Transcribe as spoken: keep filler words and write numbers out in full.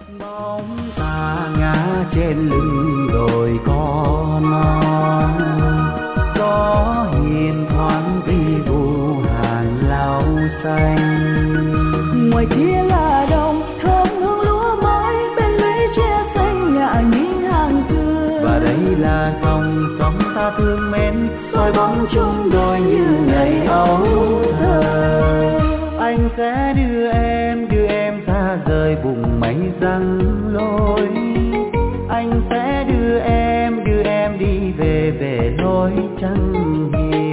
Bóng ta ngã trên lưng đồi có non, gió hiền thoáng vi vu hàn lau xanh. Ngoài kia là đồng thơm hương lúa mới, bên lũy tre xanh nhạ nhĩ hàng dừa. Và đây là dòng sông ta thương mến, soi bóng chung đôi như ngày ấu thơ. Anh sẽ đưa em, đưa em xa rời vùng mây răng lối. Anh sẽ đưa em, đưa em đi về về lối trăng hiền.